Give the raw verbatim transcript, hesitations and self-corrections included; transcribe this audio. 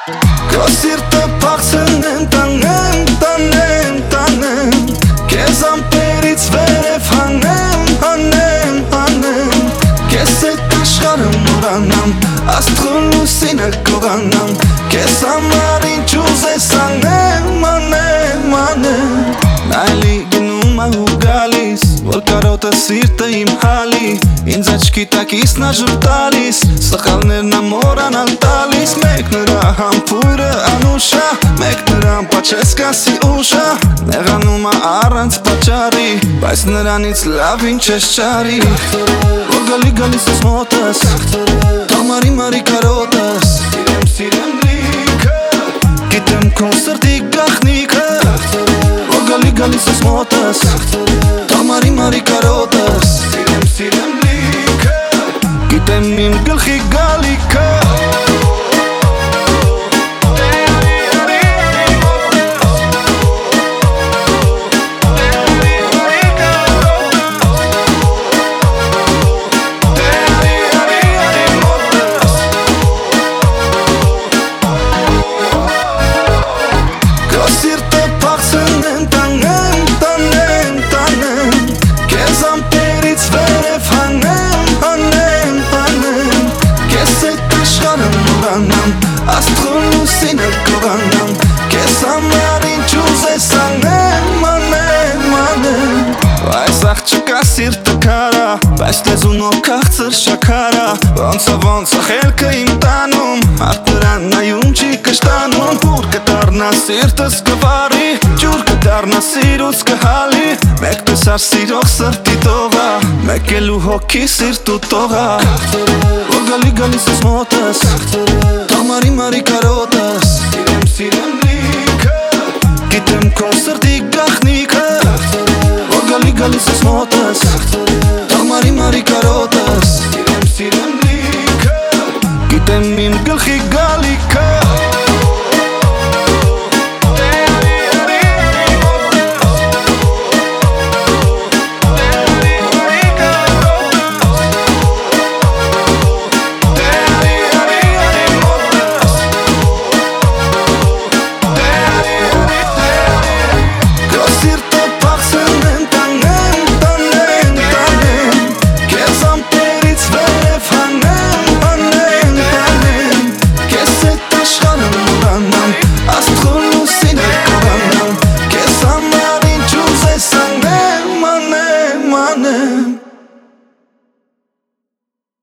Քո սիրտը փախցնեմ տանեմ, տանեմ, տանեմ Քեզ ամպերից վերև հանեմ, հանեմ, հանեմ Քեզ հետ աշխարհը մոռանամ, աստղու լուսինը կողանամ Քեզ համար ինչ ուզես անեմ, անեմ, անեմ Նայլի գնում ա ու գալիս, որ կարոտը սիրտը իմ հալի Ինձ աչքի տակից նա ժուր տալիս, սխալներն ա մոռանալ տալիս Մեկ նրա համբույրը անուշա, մեկ նրան պաչես կասի ուշա Նեղանում ա առանց պաճարի, բայց նրանից լավ ինչ ես չարի Որ գալի գալիս ես մոտս, թող մարի մարի կարոտս Սիրեմ, սիրեմ լիքը, գիտեմ քո սրտի գաղտնիքը Որ գալի գալիս ես մոտս, թող մարի մարի կարոտս Սիրեմ, սիրեմ լիքը, գիտեմ իմ գլխի գալիքը Աստղու լուսինը կողանամ Քեզ համար ինչ ուզես անեմ, անեմ, անեմ Այս աղջկա սիրտը քարա, բայց լեզունով քաղցր շաքարա Ոնց ա ոնց ա խելքը իմ տանում, հարդ նրան նայում չի կշտանում Պուր կդառնա սիրտս կվարի, ջուր կդառնա սիրուց կհալի Մեկ տեսար սիրող սրտի տողա, մեկ էլ ու հոգի սիրտ ու տողա Որ գալի գալիս ես մոտս, թող մարի մարի կարոտս Սիրեմ, սիրեմ լիքը, գիտեմ քո սրտի գաղտնիքը Որ գալի գալիս ես մոտս, թող մարի մարի կարոտս Սիրեմ, սիրեմ լիքը, գիտեմ իմ գլխի գալիքը